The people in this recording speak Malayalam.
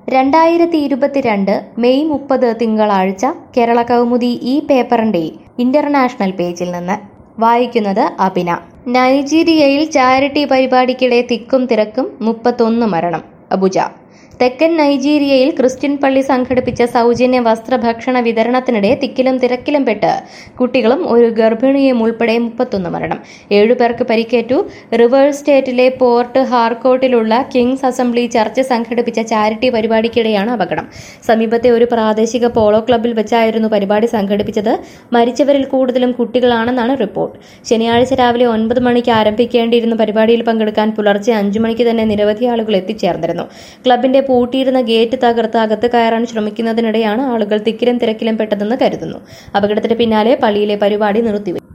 2022 മെയ് 30 തിങ്കളാഴ്ച കേരള കൗമുദി ഈ പേപ്പറിന്റെ ഇന്റർനാഷണൽ പേജിൽ നിന്ന് വായിക്കുന്നത് അഭിന. നൈജീരിയയിൽ ചാരിറ്റി പരിപാടിക്കിടെ തിക്കും തിരക്കും, 31 മരണം. അബുജ. തെക്കൻ നൈജീരിയയിൽ ക്രിസ്ത്യൻ പള്ളി സംഘടിപ്പിച്ച സൗജന്യ വസ്ത്രഭക്ഷണ വിതരണത്തിനിടെ തിക്കിലും തിരക്കിലും പെട്ട് കുട്ടികളും ഒരു ഗർഭിണിയും ഉൾപ്പെടെ 31 മരണം. 7 പേർക്ക് പരിക്കേറ്റു. റിവേഴ്സ് സ്റ്റേറ്റിലെ പോർട്ട് ഹാർക്കോട്ടിലുള്ള കിങ്സ് അസംബ്ലി ചർച്ച് സംഘടിപ്പിച്ച ചാരിറ്റി പരിപാടിക്കിടെയാണ് അപകടം. സമീപത്തെ ഒരു പ്രാദേശിക പോളോ ക്ലബ്ബിൽ വെച്ചായിരുന്നു പരിപാടി സംഘടിപ്പിച്ചത്. മരിച്ചവരിൽ കൂടുതലും കുട്ടികളാണെന്നാണ് റിപ്പോർട്ട്. ശനിയാഴ്ച രാവിലെ 9 മണിക്ക് ആരംഭിക്കേണ്ടിയിരുന്ന പരിപാടിയിൽ പങ്കെടുക്കാൻ പുലർച്ചെ 5 മണിക്ക് തന്നെ നിരവധി ആളുകൾ എത്തിച്ചേർന്നിരുന്നു. ക്ലബിന്റെ പൂട്ടിയിരുന്ന ഗേറ്റ് തകർത്ത് അകത്ത് കയറാൻ ശ്രമിക്കുന്നതിനിടെയാണ് ആളുകൾ തിക്കിലും തിരക്കിലും പെട്ടതെന്ന് കരുതുന്നു. അപകടത്തിന് പിന്നാലെ പള്ളിയിലെ പരിപാടി നിർത്തിവെച്ചു.